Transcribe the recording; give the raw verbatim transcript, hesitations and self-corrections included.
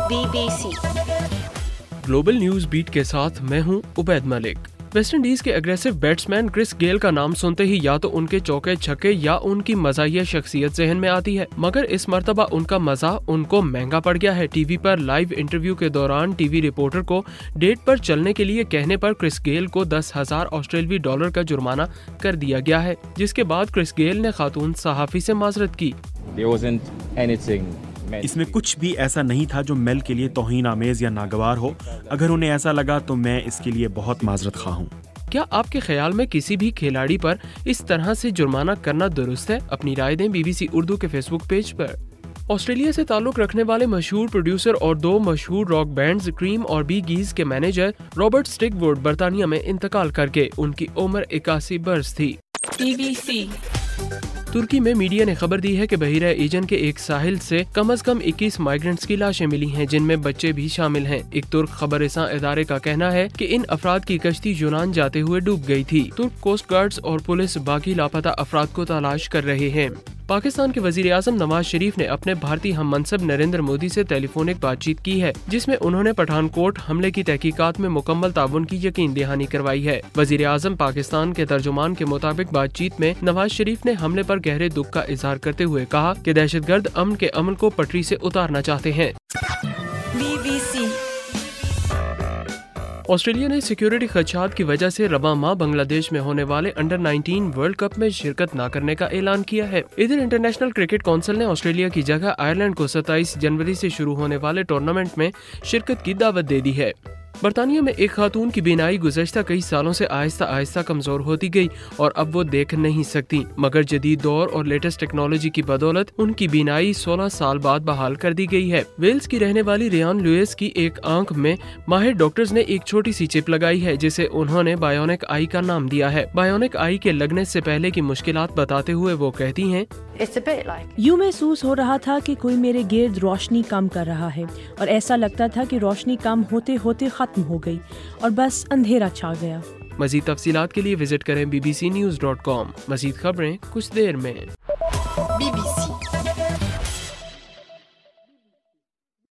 Be B C global news beat کے ساتھ میں ہوں عبید ملک۔ ویسٹ انڈیز کے اگریسو بیٹسمین کرس گیل کا نام سنتے ہی یا تو ان کے چوکے چھکے یا ان کی مزاحیہ شخصیت ذہن میں آتی ہے، مگر اس مرتبہ ان کا مزاح ان کو مہنگا پڑ گیا ہے۔ ٹی وی پر لائیو انٹرویو کے دوران ٹی وی رپورٹر کو ڈیٹ پر چلنے کے لیے کہنے پر کرس گیل کو دس ہزار آسٹریلوی ڈالر کا جرمانہ کر دیا گیا ہے، جس کے بعد کرس گیل نے خاتون صحافی سے معذرت کی۔ اس میں کچھ بھی ایسا نہیں تھا جو میل کے لیے توہین آمیز یا ناگوار ہو۔ اگر انہیں ایسا لگا تو میں اس کے لیے بہت معذرت خواہ ہوں۔ کیا آپ کے خیال میں کسی بھی کھلاڑی پر اس طرح سے جرمانہ کرنا درست ہے؟ اپنی رائے دیں بی بی سی اردو کے فیس بک پیج پر۔ آسٹریلیا سے تعلق رکھنے والے مشہور پروڈیوسر اور دو مشہور راک بینڈز کریم اور بی گیز کے مینیجر رابرٹ اسٹک ووڈ برطانیہ میں انتقال کر گئے۔ ان کی عمر اکاسی برس تھی۔ بی بی سی ترکی میں میڈیا نے خبر دی ہے کہ بحیرہ ایجن کے ایک ساحل سے کم از کم اکیس مائیگرنٹس کی لاشیں ملی ہیں، جن میں بچے بھی شامل ہیں۔ ایک ترک خبر رساں ادارے کا کہنا ہے کہ ان افراد کی کشتی یونان جاتے ہوئے ڈوب گئی تھی۔ ترک کوسٹ گارڈز اور پولیس باقی لاپتہ افراد کو تلاش کر رہے ہیں۔ پاکستان کے وزیر اعظم نواز شریف نے اپنے بھارتی ہم منصب نریندر مودی سے ٹیلی فونک بات چیت کی ہے، جس میں انہوں نے پٹھان کوٹ حملے کی تحقیقات میں مکمل تعاون کی یقین دہانی کروائی ہے۔ وزیر اعظم پاکستان کے ترجمان کے مطابق بات چیت میں نواز شریف نے حملے پر گہرے دکھ کا اظہار کرتے ہوئے کہا کہ دہشت گرد امن کے عمل کو پٹری سے اتارنا چاہتے ہیں۔ بی بی سی آسٹریلیا نے سیکیورٹی خدشات کی وجہ سے رواں ماہ بنگلہ دیش میں ہونے والے انڈر نائنٹین ورلڈ کپ میں شرکت نہ کرنے کا اعلان کیا ہے۔ ادھر انٹرنیشنل کرکٹ کونسل نے آسٹریلیا کی جگہ آئرلینڈ کو ستائیس جنوری سے شروع ہونے والے ٹورنامنٹ میں شرکت کی دعوت دے دی ہے۔ برطانیہ میں ایک خاتون کی بینائی گزشتہ کئی سالوں سے آہستہ آہستہ کمزور ہوتی گئی اور اب وہ دیکھ نہیں سکتی، مگر جدید دور اور لیٹسٹ ٹیکنالوجی کی بدولت ان کی بینائی سولہ سال بعد بحال کر دی گئی ہے۔ ویلز کی رہنے والی ریان لوئس کی ایک آنکھ میں ماہر ڈاکٹرز نے ایک چھوٹی سی چپ لگائی ہے، جسے انہوں نے بایونک آئی کا نام دیا ہے۔ بایونک آئی کے لگنے سے پہلے کی مشکلات بتاتے ہوئے وہ کہتی ہیں، یوں محسوس ہو رہا تھا کہ کوئی میرے گرد روشنی کم کر رہا ہے، اور ایسا لگتا تھا کہ روشنی کم ہوتے ہوتے ختم ہو گئی اور بس اندھیرا چھا گیا۔ مزید تفصیلات کے لیے وزٹ کریں B B C news dot com. مزید خبریں کچھ دیر میں۔ Be B C